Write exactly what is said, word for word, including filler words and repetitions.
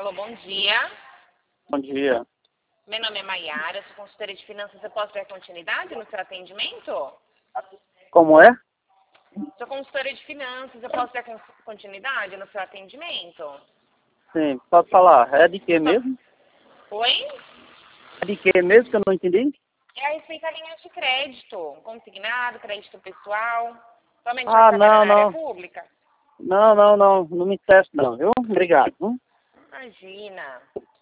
Alô, bom dia. Bom dia. Meu nome é Maiara, sou consultora de finanças. Eu posso dar continuidade no seu atendimento? Como é? Sou consultora de finanças. Eu posso dar con- continuidade no seu atendimento? Sim, pode falar. É de que Só- mesmo? Oi? É de que mesmo que eu não entendi? É a respeito a linhas de crédito, consignado, crédito pessoal. Somente vai Ah, trabalhar não, na área não. pública? Não, não, não. Não me teste não, viu? Obrigado. Viu? Imagina.